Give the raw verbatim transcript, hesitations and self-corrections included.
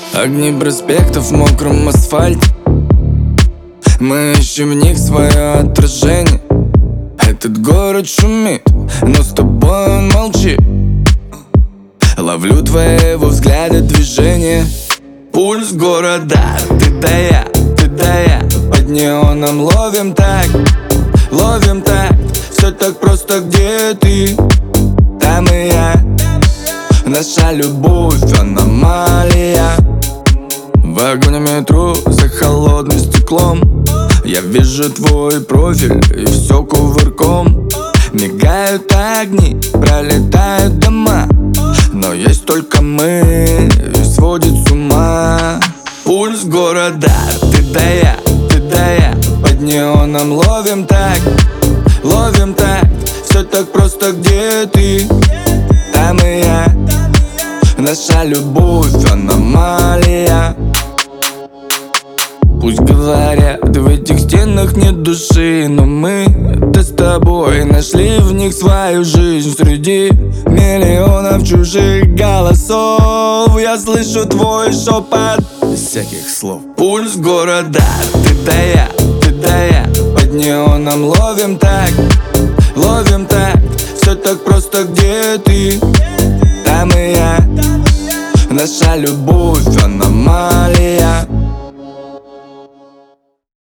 Огни проспектов в мокром асфальте, мы ищем в них свое отражение. Этот город шумит, но с тобой он молчит. Ловлю твоего взгляда движение. Пульс города, ты да я, ты да я. Под неоном ловим так, ловим так. Все так просто, где ты? Там и я. Наша любовь аномалия. В вагоне метро за холодным стеклом я вижу твой профиль и все кувырком. Мигают огни, пролетают дома, но есть только мы, и сводит с ума. Пульс города, ты да я, ты да я. Под неоном ловим так, ловим так. Все так просто, где ты? Там и я. Наша любовь аномалия. Пусть говорят, в этих стенах нет души, но мы-то с тобой нашли в них свою жизнь. Среди миллионов чужих голосов я слышу твой шепот без всяких слов. Пульс города, ты да я, ты да я. Под неоном ловим так, ловим так. Все так просто, где ты? Там и я. Наша любовь аномалия.